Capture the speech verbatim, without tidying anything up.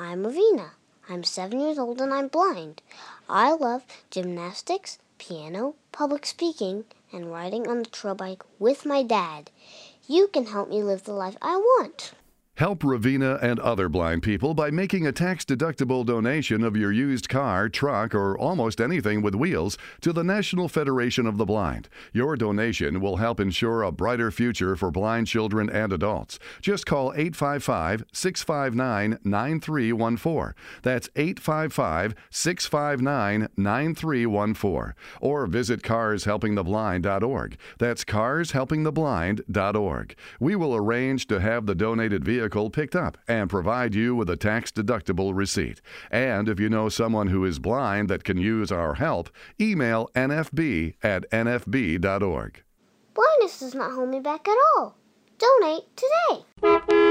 I'm Ravina. I'm seven years old and I'm blind. I love gymnastics, piano, public speaking, and riding on the trail bike with my dad. You can help me live the life I want. Help Ravina and other blind people by making a tax-deductible donation of your used car, truck, or almost anything with wheels to the National Federation of the Blind. Your donation will help ensure a brighter future for blind children and adults. Just call eight five five, six five nine, nine three one four. That's eight five five, six five nine, nine three one four. Or visit cars helping the blind dot org. That's cars helping the blind dot org. We will arrange to have the donated vehicle picked up and provide you with a tax-deductible receipt. And if you know someone who is blind that can use our help, email N F B at N F B dot org. Blindness does not hold me back at all. Donate today.